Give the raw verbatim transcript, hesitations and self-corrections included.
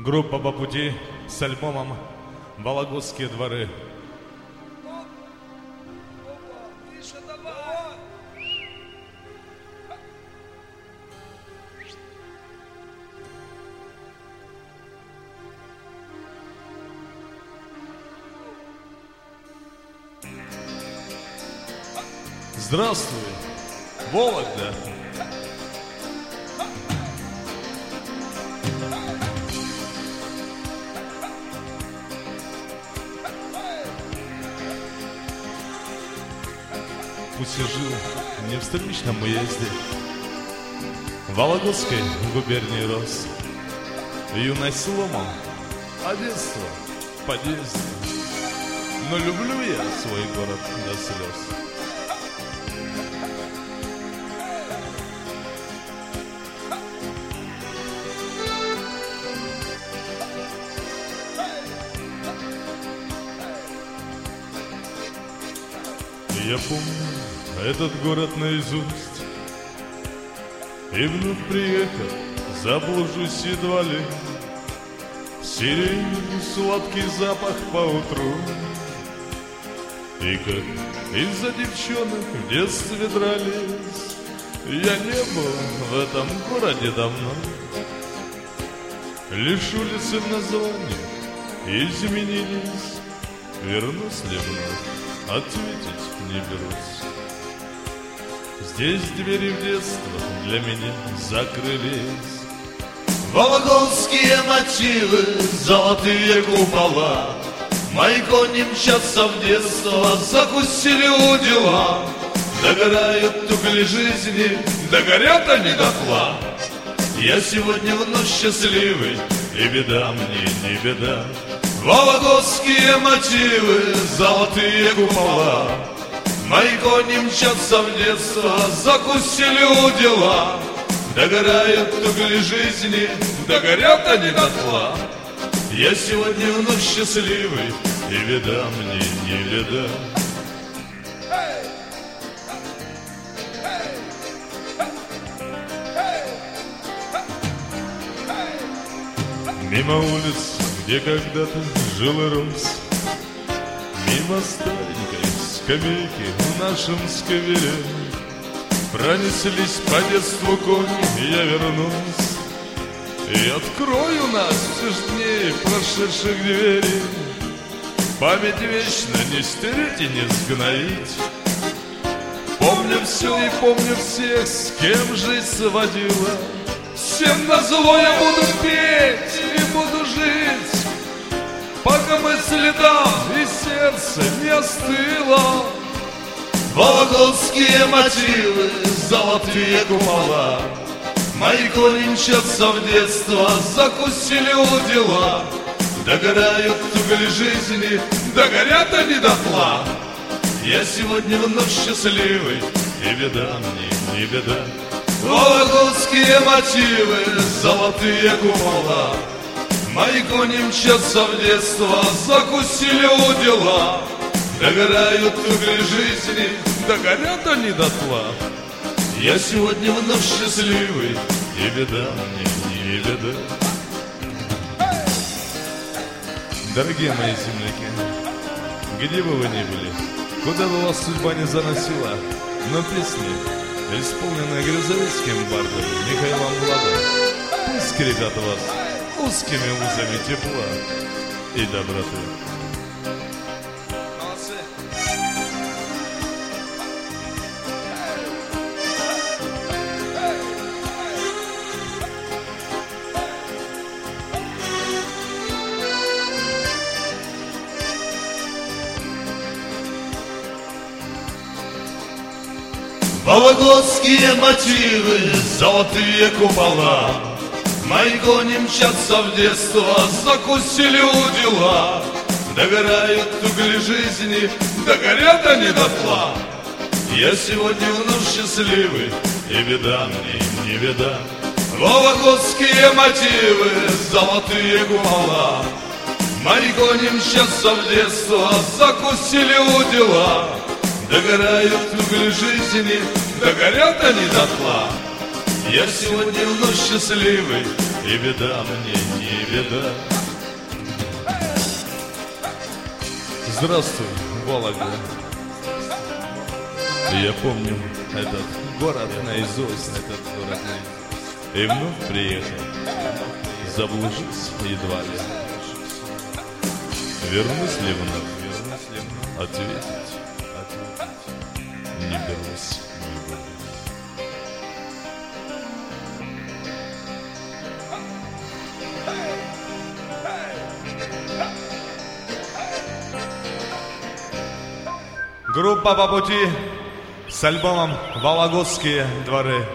Группа «По пути» с альбомом «Вологодские дворы». Здравствуй, Вологда! Пусть я жил не в столичном уезде, в Вологодской губернии рос. Юность сломом, а детство в подъезде. Но люблю я свой город до слез. Я помню этот город наизусть, и вновь приехав, заблужусь едва ли. Сирень, сладкий запах поутру, и как из-за девчонок в детстве дрались. Я не был в этом городе давно, лишь улицы в названии изменились. Вернусь ли вновь, ответить не берусь. Здесь двери в детство для меня закрылись. Вологодские мотивы, золотые купола, мои кони мчатся в детство, закусили удила. Догорают угли жизни, догорят они дотла. Я сегодня вновь счастливый, и беда мне не беда. Вологодские мотивы, золотые купола, мои кони мчатся в детство, закусили удила. Догорают угли жизни, догорят они дотла. Я сегодня вновь счастливый, и беда мне не беда. Мимо улиц, где когда-то жил и рос, мимо старенькой скамейки в нашем сквере, пронеслись по детству кони, я вернусь и открою настежь дней прошедших двери. Память вечно не стереть и не сгноить. Помню все и помню всех, с кем жизнь сводила. Всем назло я буду петь и буду жить, пока мысли там и сердце не остыло. Вологодские мотивы, золотые купола, мои кони мчатся в детство, закусили удила. Догорают угли жизни, догорят они дотла. Я сегодня вновь счастливый, и беда мне не беда. Вологодские мотивы, золотые купола, мои кони мчатся в детство, закусили удила. Догорают угли жизни, догорят они дотла. Я сегодня вновь счастливый, и беда мне не беда. Дорогие мои земляки, где бы вы ни были, куда бы вас судьба не заносила, но песни, исполненные Грязовецким бардом Михаилом Владом, пусть скрепят вас узкими узами тепла и доброты. Вологодские мотивы, золотые купола, мои кони мчатся в детство, закусили удила. Догорают угли жизни, догорят они дотла. Я сегодня вновь счастливый, и беда мне не беда. Вологодские мотивы, золотые купола, мои кони мчатся в детство, закусили удила. Догорают угли жизни, догорят они дотла. Я сегодня вновь счастливый, и беда мне не беда. Здравствуй, Вологда. Я помню этот город наизусть, этот город наизусть. И вновь приехал, заблужусь едва ли. Вернусь ли вновь, ответить, ответить не берусь. Группа «По пути» с альбомом «Вологодские дворы».